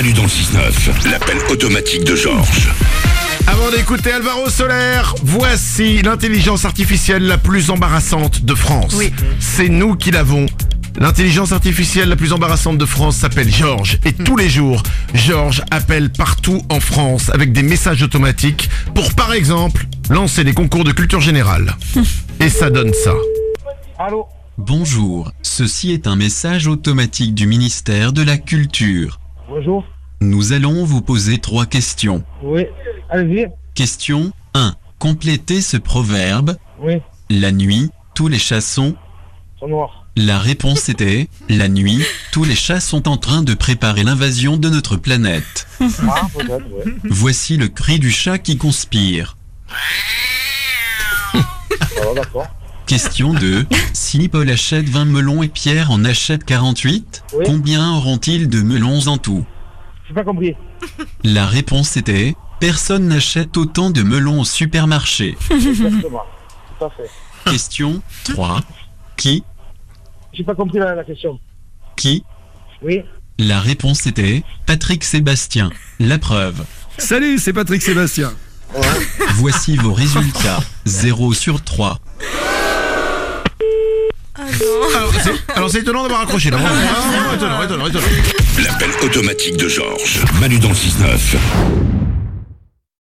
Manu dans le 6-9, l'appel automatique de Georges. Avant d'écouter Alvaro Soler, voici l'intelligence artificielle la plus embarrassante de France. Oui. C'est nous qui l'avons. L'intelligence artificielle la plus embarrassante de France s'appelle Georges. Et tous les jours, Georges appelle partout en France avec des messages automatiques pour, par exemple, lancer des concours de culture générale. Et ça donne ça. Allô? Bonjour, ceci est un message automatique du ministère de la Culture. Bonjour. Nous allons vous poser 3 questions. Oui. Allez-y. Question 1. Complétez ce proverbe. Oui. La nuit, tous les chats sont... Sont noirs. La réponse était la nuit, tous les chats sont en train de préparer l'invasion de notre planète. Ah, peut-être, oui. Voici le cri du chat qui conspire. Alors, d'accord. Question 2. Si Paul achète 20 melons et Pierre en achète 48, Oui. combien auront-ils de melons en tout? J'ai pas compris. La réponse était personne n'achète autant de melons au supermarché. Exactement. Tout à fait. Question 3. Qui? J'ai pas compris la question. Qui? Oui. La réponse était Patrick Sébastien. La preuve. Salut, c'est Patrick Sébastien. Voici vos résultats. 0 sur 3. Alors c'est étonnant d'avoir accroché là. Étonnant. L'appel automatique de Georges. Manu dans le 6-9.